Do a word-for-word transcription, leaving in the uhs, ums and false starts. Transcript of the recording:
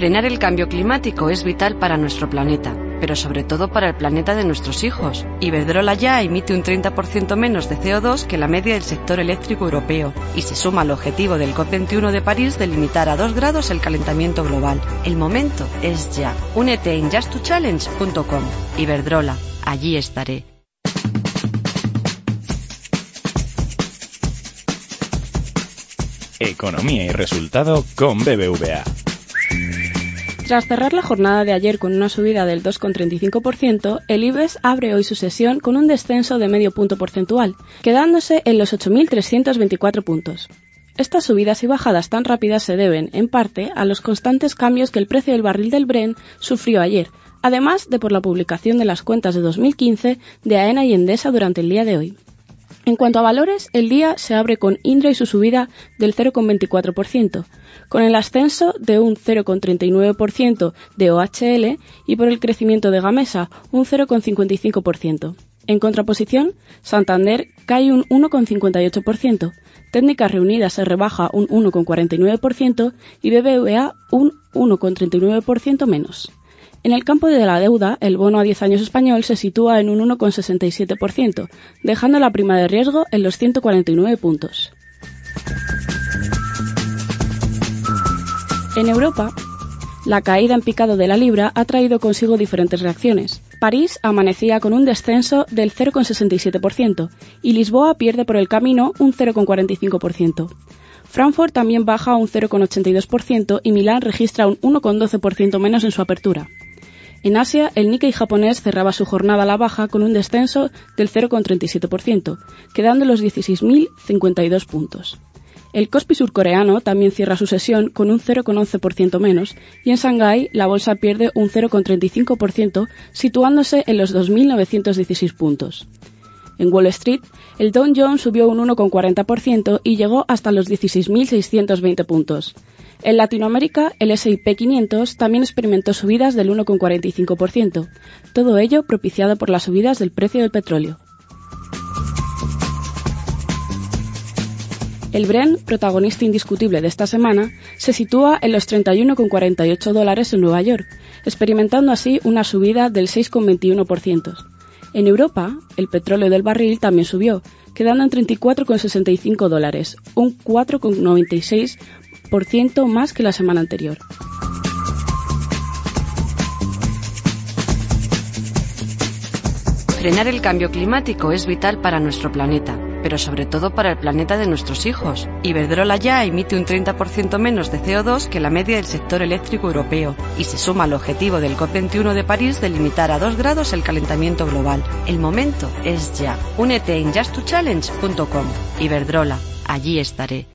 Frenar el cambio climático es vital para nuestro planeta, pero sobre todo para el planeta de nuestros hijos. Iberdrola ya emite un treinta por ciento menos de C O dos que la media del sector eléctrico europeo y se suma al objetivo del COP veintiuno de París de limitar a dos grados el calentamiento global. El momento es ya. Únete en just to challenge punto com. Iberdrola, allí estaré. Economía y resultado con B B V A. Tras cerrar la jornada de ayer con una subida del dos coma treinta y cinco por ciento, el IBEX abre hoy su sesión con un descenso de medio punto porcentual, quedándose en los ocho mil trescientos veinticuatro puntos. Estas subidas y bajadas tan rápidas se deben, en parte, a los constantes cambios que el precio del barril del Brent sufrió ayer, además de por la publicación de las cuentas de dos mil quince de AENA y Endesa durante el día de hoy. En cuanto a valores, el día se abre con Indra y su subida del cero coma veinticuatro por ciento, con el ascenso de un cero coma treinta y nueve por ciento de O H L y por el crecimiento de Gamesa, un cero coma cincuenta y cinco por ciento. En contraposición, Santander cae un uno coma cincuenta y ocho por ciento, Técnicas Reunidas se rebaja un uno coma cuarenta y nueve por ciento y B B V A un uno coma treinta y nueve por ciento menos. En el campo de la deuda, el bono a diez años español se sitúa en un uno coma sesenta y siete por ciento, dejando la prima de riesgo en los ciento cuarenta y nueve puntos. En Europa, la caída en picado de la libra ha traído consigo diferentes reacciones. París amanecía con un descenso del cero coma sesenta y siete por ciento y Lisboa pierde por el camino un cero coma cuarenta y cinco por ciento. Frankfurt también baja un cero coma ochenta y dos por ciento y Milán registra un uno coma doce por ciento menos en su apertura. En Asia, el Nikkei japonés cerraba su jornada a la baja con un descenso del cero coma treinta y siete por ciento, quedando en los dieciséis mil cincuenta y dos puntos. El Kospi surcoreano también cierra su sesión con un cero coma once por ciento menos y en Shanghái la bolsa pierde un cero coma treinta y cinco por ciento, situándose en los dos mil novecientos dieciséis puntos. En Wall Street, el Dow Jones subió un uno coma cuarenta por ciento y llegó hasta los dieciséis mil seiscientos veinte puntos. En Latinoamérica, el ese y pe quinientos también experimentó subidas del uno coma cuarenta y cinco por ciento, todo ello propiciado por las subidas del precio del petróleo. El Brent, protagonista indiscutible de esta semana, se sitúa en los treinta y uno coma cuarenta y ocho dólares en Nueva York, experimentando así una subida del seis coma veintiuno por ciento. En Europa, el petróleo del barril también subió, quedando en treinta y cuatro coma sesenta y cinco dólares, un cuatro coma noventa y seis por ciento más que la semana anterior. Frenar el cambio climático es vital para nuestro planeta, pero sobre todo para el planeta de nuestros hijos. Iberdrola ya emite un treinta por ciento menos de C O dos que la media del sector eléctrico europeo y se suma al objetivo del COP veintiuno de París de limitar a dos grados el calentamiento global. El momento es ya. Únete en just to challenge punto com. Iberdrola, allí estaré.